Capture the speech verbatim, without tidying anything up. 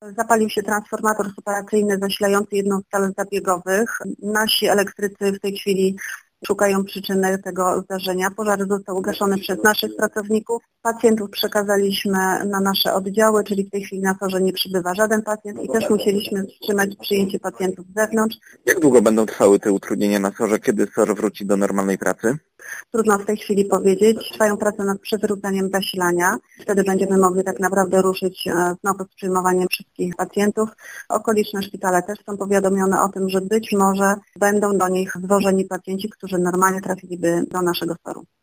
Zapalił się transformator separacyjny zasilający jedną z sal zabiegowych. Nasi elektrycy w tej chwili szukają przyczyny tego zdarzenia. Pożar został ugaszony przez naszych pracowników. Pacjentów przekazaliśmy na nasze oddziały, czyli w tej chwili na sorze nie przybywa żaden pacjent i też musieliśmy wstrzymać przyjęcie pacjentów z zewnątrz. Jak długo będą trwały te utrudnienia na sorze? Kiedy sor wróci do normalnej pracy? Trudno w tej chwili powiedzieć. Trwają prace nad przywróceniem zasilania. Wtedy będziemy mogli tak naprawdę ruszyć znowu z przyjmowaniem wszystkich pacjentów. Okoliczne szpitale też są powiadomione o tym, że być może będą do nich zwożeni pacjenci, którzy normalnie trafiliby do naszego soru.